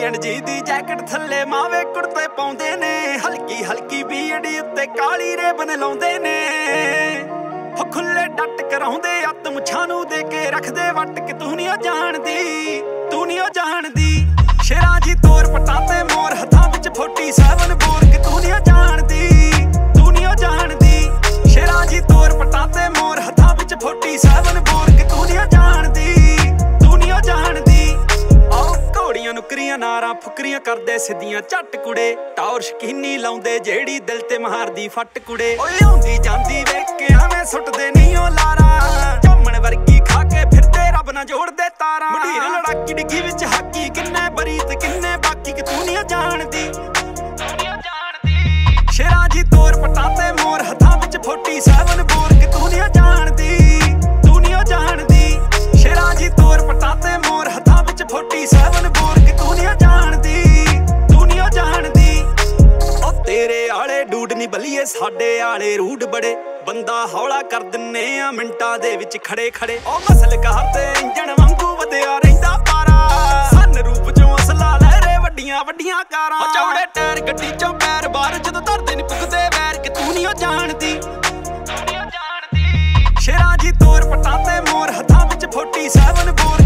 England ਜੀ ਦੀ jacket ਥੱਲੇ ਮਾਵੇ ਕੁੜਤੇ ਪਾਉਂਦੇ ਨੇ, ਹਲਕੀ ਹਲਕੀ ਬੀੜੀ ਉੱਤੇ ਕਾਲੀ ਰੇਬਨ ਲਾਉਂਦੇ ਨੇ। ਹੋ ਖੁੱਲੇ ਡੱਟ ਕਰਾਉਂਦੇ ਅੱਤ ਮੁੱਛਾਂ ਨੂੰ ਦੇ ਕੇ ਰੱਖਦੇ ਵੱਟ ਕੇ ਤੂੰ ਨਹੀਂ ਜਾਣਦੀ, ਤੂੰ ਨਹੀਂ ਜਾਣਦੀ। ਸ਼ੇਰਾਂ ਜੀ ਤੋਰ ਪਟਾਂ ਤੇ ਮੋਰ ਹੱਥਾਂ ਵਿੱਚ 47 ਬੋਰ ਕੇ ਤੂੰ ਨਹੀਂ ਜਾਣਦੀ, ਤੂੰ ਨਹੀਂ ਜਾਣਦੀ। ਸ਼ੇਰਾਂ ਜੀ ਤੋਰ ਪਟਾਂ ਤੇ ਮੋਰ ਹੱਥਾਂ ਵਿੱਚ 47 ਬੋਰ ਕੇ ਤੂੰ ਨਹੀਂ ਜਾਣਦੀ, ਤੂੰ ਨਹੀਂ ਜਾਣਦੀ। ਆਹ ਘੋੜੀਆਂ ਨੁਕਰੀਆਂ ਨਾਰਾਂ ਫੁਕਰੀਆਂ ਕਰਦੇ ਸਿੱਧੀਆਂ ਝੱਟ ਕੁੜੇ, ਟੌਰ ਸ਼ਕੀਨੀ ਲਾਉਂਦੇ ਜਿਹੜੀ ਦਿਲ ਤੇ ਮਾਰਦੀ ਫੱਟ ਕੁੜੇ। ਓਏ ਆਉਂਦੀ ਜਾਂਦੀ ਵੇਖ ਕੇ ਐਵੇਂ ਸੁੱਟਦੇ ਨਹੀਂ ਓ ਲਾਰਾ, ਝਾਮਣ ਵਰਗੀ ਖਾ ਕੇ ਫਿਰਦੇ ਰੱਬ ਨਾ ਜੋੜਦੇ ਤਾਰਾਂ। ਮੰਡੀਰ ਲੜਾਕੀ ਡਿੱਗੀ ਵਿੱਚ ਹਾਕੀ ਕਿੰਨੇ ਬਰੀ ਤੇ ਕਿੰਨੇ ਬਾਕੀ ਕਿ ਤੂੰ ਨਹੀਂ ਜਾਣਦੀ, ਤੂੰ ਨਹੀਂ ਜਾਣਦੀ। ਸ਼ੇਰਾਂ ਜੀ ਤੋਰ ਪਟਾਂ ਤੇ ਮੋਰ ਹੱਥਾਂ ਵਿੱਚ 47 ਬੋਰ ਕਿ ਤੂੰ ਨਹੀਂ ਜਾਣਦੀ, ਤੂੰ ਨਹੀਂ ਜਾਣਦੀ। ਸ਼ੇਰਾਂ ਜੀ ਤੋਰ ਪਟਾਂ ਤੇ ਮੋਰ ਹੱਥਾਂ ਵਿੱਚ 47 ਬੋਰ ਕਿ ਤੂੰ ਨਹੀਂ ਜਾਣਦੀ, ਤੂੰ ਨਹੀਂ ਜਾਣਦੀ। ਉਹ ਤੇਰੇ ਆਲੇ ਡੂਡ ਨਹੀਂ ਬਲੀਏ ਸਾਡੇ ਆਲੇ ਰੂਡ ਬੜੇ, ਬੰਦਾ ਹੌਲਾ ਕਰ ਦਿੰਨੇ ਆ ਮਿੰਟਾਂ ਦੇ ਵਿੱਚ ਖੜੇ ਖੜੇ। ਉਹ ਮਸਲ ਕਾਰ ਤੇ ਇੰਜਣ ਵਾਂਗੂ ਵਧਿਆ ਰਹਿੰਦਾ ਪਾਰਾ, ਸਨ ਰੂਪ ਚੋਂ ਅਸਲਾ ਲਹਿਰੇ ਵੱਡੀਆਂ ਵੱਡੀਆਂ ਕਾਰਾਂ। ਉਹ ਚੌੜੇ ਟਾਇਰ ਗੱਡੀ ਚੋਂ ਪੈਰ ਬਾਹਰ ਜਦੋਂ ਧਰਦੇ ਨਹੀਂ ਪੁੱਗਦੇ ਵੈਰ ਕਿ ਤੂੰ ਨਹੀਂ ਜਾਣਦੀ, ਤੂੰ ਨਹੀਂ ਜਾਣਦੀ। ਸ਼ੇਰਾਂ ਜੀ ਤੋਰ ਪਟਾਂ ਤੇ ਮੋਰ ਹੱਥਾਂ ਵਿੱਚ 47 ਬੋਰ